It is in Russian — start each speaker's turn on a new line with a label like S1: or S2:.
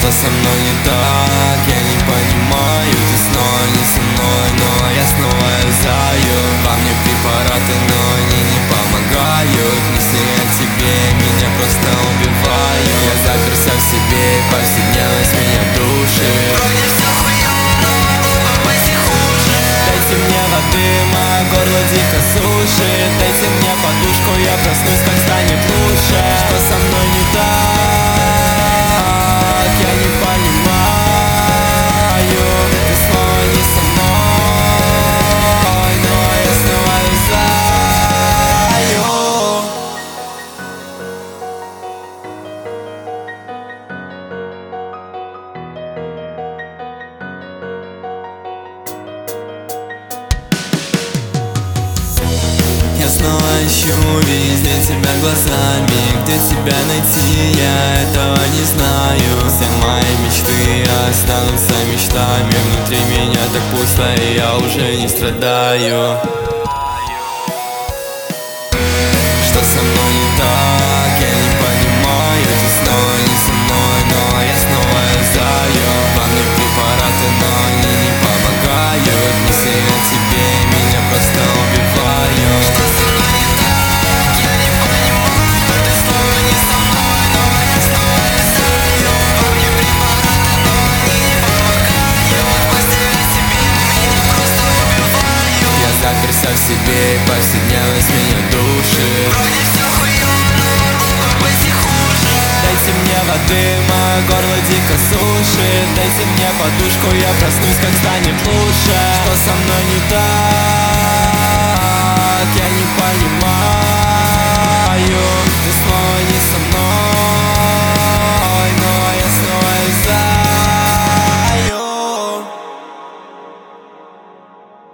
S1: Что со мной не так, я не понимаю. Ты снова не со мной, но я снова юзаю. Во мне препараты, но они не помогают. Мысли о тебе меня просто убивают. Я заперся в себе, повседневность меня душит.
S2: Вроде все хуёво, но могло быть и хуже.
S1: Дайте мне воды, мое горло дико сушит. Дайте мне подушку, я проснусь, как станет лучше. Что со мной не так, я не понимаю. Ты снова не со мной, но я снова юзаю. Я снова ищу везде тебя глазами. Где тебя найти, я этого не знаю. Все мои мечты останутся мечтами. Внутри меня так пусто, и я уже не страдаю. Что со мной не так, я не понимаю. Ты снова не со мной, но я снова юзаю. Во мне препараты, но они не помогают. Мысли о тебе меня просто убивают.
S2: Что со мной не так, я не понимаю. Ты снова не со мной, но я снова юзаю. Во мне препараты, но они не помогают. Мысли о тебе меня просто убивают.
S1: Я заперся в себе, повседневность меня душит.
S2: Вроде все хуёво, но могло быть и хуже.
S1: Дайте мне воды, мое горло дико сушит. Дайте мне подушку, я проснусь, как станет лучше. Что со мной не так, я не понимаю.